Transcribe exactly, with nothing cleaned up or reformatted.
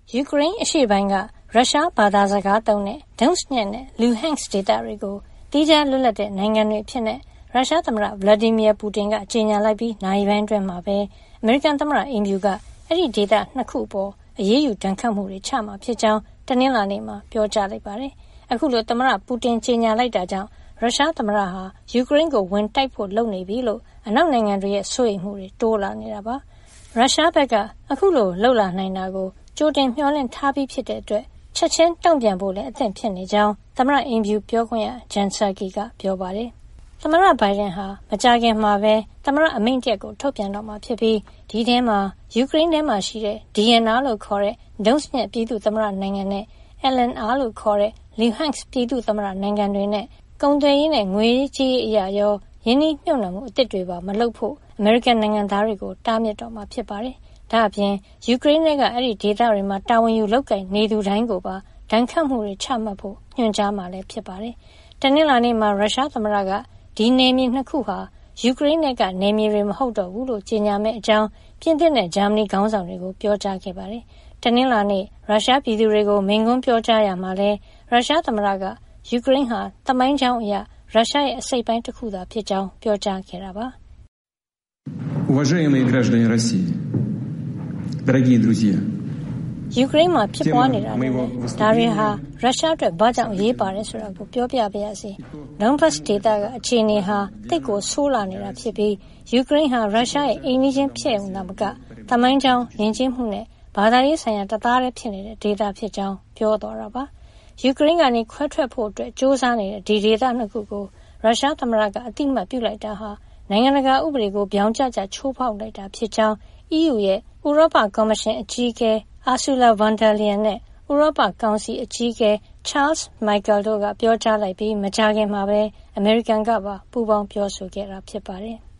ယူကရိန်းအရှေ့ပိုင်းကရုရှားဘာသာစကားသုံးတဲ့ Donetsk နဲ့ Luhansk ဒေသတွေကိုသီးခြားလွတ်လပ်တဲ့နိုင်ငံတွေအဖြစ်နဲ့ရုရှားသမ္မတ Vladimir Putin ကကြေညာလိုက်ပြီးနာရီပိုင်းအတွင်းမှာပဲအမေရိကန်သမ္မတအိမ်ဖြူကအဲ့ဒီဒေသနှစ်ခုအပေါ်အရေးယူဒဏ်ခတ်မှုတွေချမှာဖြစ်ကြောင်းတနင်္လာနေ့မှာပြောကြားလိုက်ပါတယ်။အခုလိုသမ္မတပူတင်ကြေညာလိုက်တာကြောင့်ရုရှားသမ္မတဟာယူကရိန်းကိုဝင်တိုက်ဖို့လုပ်နေပြီလို့အနောက်နိုင်ငံတွေရဲ့စိုးရိမ်မှုတွေတိုးလာနေတာပါ။ရုရှားဘက်ကအခုလိုလှုပ်လာနိုင်တာကိုကြိုတင်မျှော်လင့်ထားပြီးဖြစ်တဲ့အတွက်ချက်ချင်းတုံ့ပြန်ဖို့လည်းအသင့်ဖြစ်နေကြောင်းသမ္မတအိမ်ဖြူပြောခွင့်ရဂျန်ဆာကီကပြောပါတယ်။သမ္မတဘိုင်ဒန်ဟာမကြာခင်မှာပဲသမ္မတအမိန့်တစ်ကိုထုတ်ပြန်တော့မှာဖြစ်ပြီးဒီထဲမှာယူကရိန်းထဲမှာရှိတဲ့ ဒီ အန် အာ လို့ခေါ်တဲ့ Donetsk ပြည်သူ့သမ္မတနိုင်ငံနဲ့ အယ်လ် အန် အာ လို့ခေါ်တဲ့ Luhansk ပြည်သူ့သမ္မတနိုင်ငံတွေနဲ့ကုန်သွယ်ရေးနဲ့ငွေကြေးအရာရောယင်းနှိမ့်မြုပ်နှံမှုအသစ်တွေပါမလုပ်ဖို့အမေရိကန်နိုင်ငံသားတွေကိုတားမြစ်တော့မှာဖြစ်ပါတယ်။ဒါ့အပြင်ယူကရိန်းကအဲ့ဒီဒေသတွေမှာတာဝန်ယူလုပ်ကိုင်နေသူတိုင်းကိုပါဒဏ်ခတ်မှုတွေချမှတ်ဖို့ညွှန်ကြားမှာလည်းဖြစ်ပါတယ်။တနင်္လာနေ့မှာရုရှားသမ္မတကဒီနယ်မြေနှစ်ခုဟာယူကရိန်းနဲ့ကနယ်မြေတွေမဟုတ်တော့ဘူးလို့ကြေညာမဲ့အကြောင်းပြင်သစ်နဲ့ဂျာမနီခေါင်းဆောင်တွေကိုပြောကြားခဲ့ပါတယ်။တနင်္လာနေ့ရုရှားပြည်သူတွေကိုမိန့်ခွန်းပြောကြားရမှာလဲရုရှားသမ္မတကယူကရိန်းဟာသမိုင်းကြောင်းအရရုရှားရဲ့အစိတ်ပိုင်းတစ်ခုသာဖြစ်ကြောင်းပြောကြားခဲ့တာပါ။ Уважаемые граждане России, дорогие друзья, ယူကရိန်းမှာဖြစ်ပွားနေတာတွေဒါတွေဟာရုရှားအတွက်ဘာကြောင့်အရေးပါတယ်ဆိုတာကိုပြောပြပါရစေ။ Donbas ဒေသကအခြေအနေဟာတိတ်ကိုဆိုးလာနေတာဖြစ်ပြီးယူကရိန်းဟာရုရှားရဲ့အိမ်နီးချင်းဖြစ်ုံသာမကသမိုင်းကြောင်းယဉ်ကျေးမှုနဲ့ဘာသာရေးဆိုင်ရာတသားတည်းဖြစ်နေတဲ့ဒေသဖြစ်ကြောင်းပြောသွားတာပါ။ယူကရိန်းကနေခွဲထွက်ဖို့အတွက်စ조사နေတဲ့ဒီဒေသနှစ်ခုကိုရုရှားသမ္မတကအတိအမှတ်ပြုလိုက်တာဟာနိုင်ငံတကာဥပဒေကိုပြောင်းကျကျချိုးဖောက်လိုက်တာဖြစ်ကြောင်း အီးယူ ရဲ့ဥရောပကော်မရှင်အကြီးအကဲUrsula von der Leyen နဲ့ဥရောပကောင်စီအကြီးအကဲ Charles Michel တို့ကပြောကြားလိုက်ပြီးမကြာခင်မှာပဲအမေရိကန်ကပါပူးပေါင်းပြောဆိုခဲ့တာဖြစ်ပါတယ်။